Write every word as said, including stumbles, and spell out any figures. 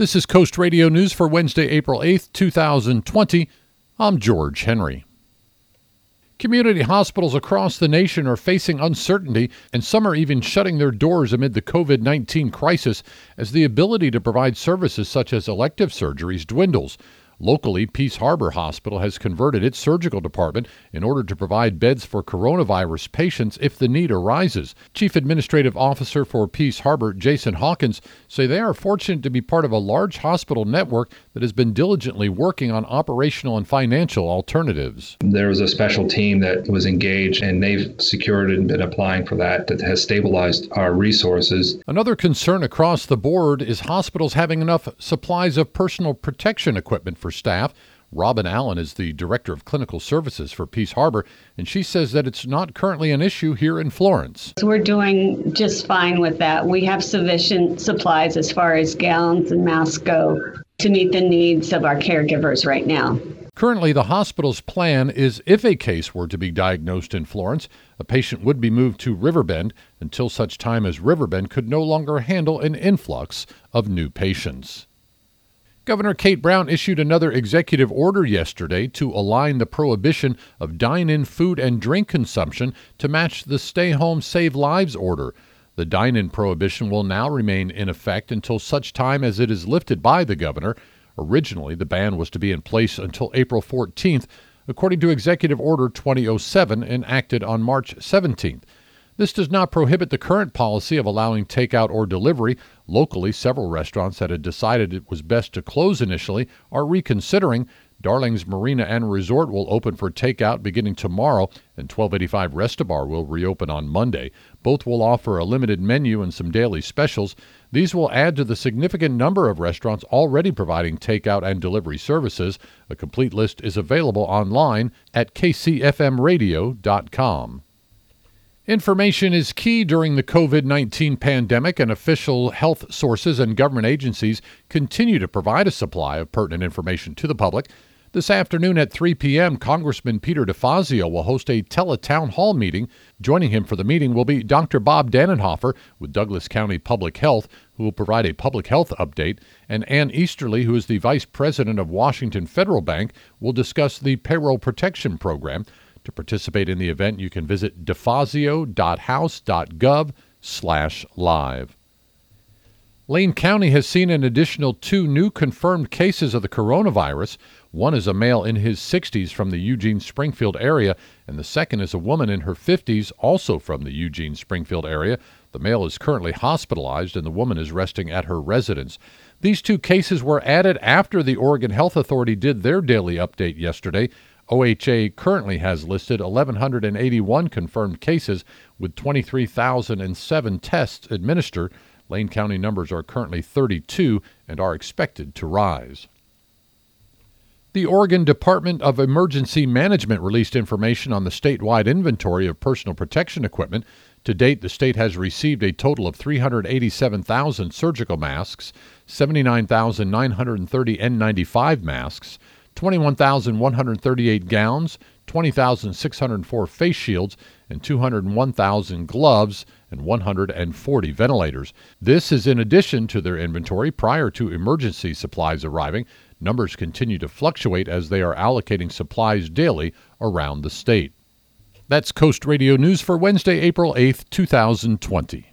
This is Coast Radio News for Wednesday, April eighth, two thousand twenty. I'm George Henry. Community hospitals across the nation are facing uncertainty, and some are even shutting their doors amid the covid nineteen crisis as the ability to provide services such as elective surgeries dwindles. Locally, Peace Harbor Hospital has converted its surgical department in order to provide beds for coronavirus patients if the need arises. Chief Administrative Officer for Peace Harbor, Jason Hawkins, say they are fortunate to be part of a large hospital network that has been diligently working on operational and financial alternatives. There was a special team that was engaged, and they've secured and been applying for that that has stabilized our resources. Another concern across the board is hospitals having enough supplies of personal protection equipment for staff. Robin Allen is the Director of Clinical Services for Peace Harbor, and she says that it's not currently an issue here in Florence. We're doing just fine with that. We have sufficient supplies as far as gowns and masks go to meet the needs of our caregivers right now. Currently, the hospital's plan is if a case were to be diagnosed in Florence, a patient would be moved to Riverbend until such time as Riverbend could no longer handle an influx of new patients. Governor Kate Brown issued another executive order yesterday to align the prohibition of dine-in food and drink consumption to match the Stay Home Save Lives order. The dine-in prohibition will now remain in effect until such time as it is lifted by the governor. Originally, the ban was to be in place until April fourteenth, according to Executive Order twenty oh seven, enacted on March seventeenth. This does not prohibit the current policy of allowing takeout or delivery. Locally, several restaurants that had decided it was best to close initially are reconsidering. Darling's Marina and Resort will open for takeout beginning tomorrow, and twelve eighty-five Restabar will reopen on Monday. Both will offer a limited menu and some daily specials. These will add to the significant number of restaurants already providing takeout and delivery services. A complete list is available online at k c f m radio dot com. Information is key during the covid nineteen pandemic, and official health sources and government agencies continue to provide a supply of pertinent information to the public. This afternoon at three p.m., Congressman Peter DeFazio will host a tele-town hall meeting. Joining him for the meeting will be Doctor Bob Dannenhofer with Douglas County Public Health, who will provide a public health update, and Ann Easterly, who is the Vice President of Washington Federal Bank, will discuss the Payroll Protection Program. To participate in the event, you can visit defazio dot house dot gov slash live. Lane County has seen an additional two new confirmed cases of the coronavirus. One is a male in his sixties from the Eugene-Springfield area, and the second is a woman in her fifties, also from the Eugene-Springfield area. The male is currently hospitalized, and the woman is resting at her residence. These two cases were added after the Oregon Health Authority did their daily update yesterday. O H A currently has listed one thousand one hundred eighty-one confirmed cases with twenty-three thousand seven tests administered. Lane County numbers are currently thirty-two and are expected to rise. The Oregon Department of Emergency Management released information on the statewide inventory of personal protection equipment. To date, the state has received a total of three hundred eighty-seven thousand surgical masks, seventy-nine thousand nine hundred thirty N ninety-five masks, twenty-one thousand one hundred thirty-eight gowns, twenty thousand six hundred four face shields, and two hundred one thousand gloves, and one hundred forty ventilators. This is in addition to their inventory prior to emergency supplies arriving. Numbers continue to fluctuate as they are allocating supplies daily around the state. That's Coast Radio News for Wednesday, April eighth, two thousand twenty.